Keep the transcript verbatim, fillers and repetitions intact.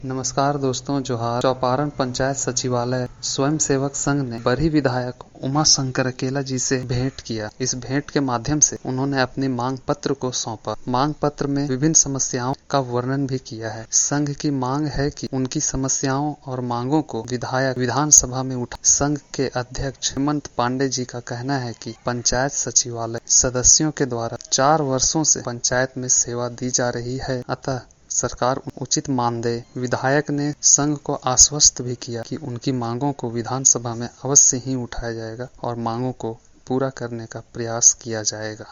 नमस्कार दोस्तों, जोहार। चौपारण पंचायत सचिवालय स्वयं सेवक संघ ने बरही विधायक उमा शंकर अकेला जी से भेंट किया। इस भेंट के माध्यम से उन्होंने अपनी मांग पत्र को सौंपा। मांग पत्र में विभिन्न समस्याओं का वर्णन भी किया है। संघ की मांग है कि उनकी समस्याओं और मांगों को विधायक विधानसभा में उठा। संघ के अध्यक्ष हेमंत पांडे जी का कहना है कि पंचायत सचिवालय सदस्यों के द्वारा चार वर्षों से पंचायत में सेवा दी जा रही है, अतः सरकार उचित मानदेय। विधायक ने संघ को आश्वस्त भी किया कि उनकी मांगों को विधानसभा में अवश्य ही उठाया जाएगा और मांगों को पूरा करने का प्रयास किया जाएगा।